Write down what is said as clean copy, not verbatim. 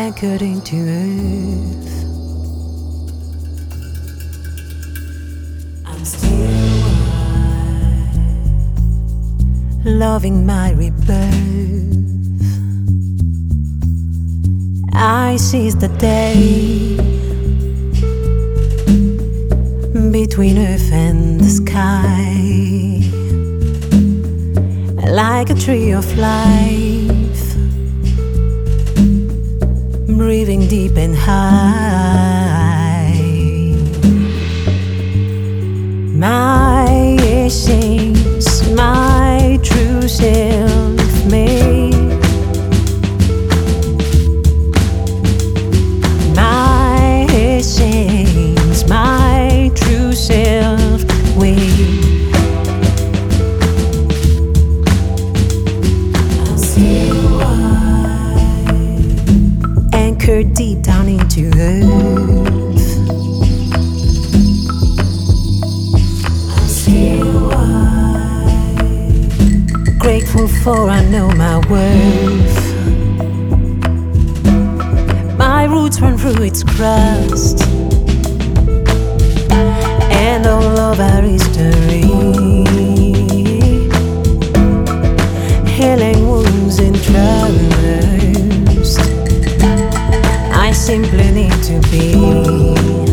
anchored into earth. I'm still alive, loving my rebirth. I seize the day between earth and the sky, like a tree of life, breathing deep and high. My essence, my true self-made. My essence, my true self-made. Anchored deep down into earth. I'm still wide, grateful for I know my worth. My roots run through its crust, and all of our history, healing wounds and traumas. I simply need to be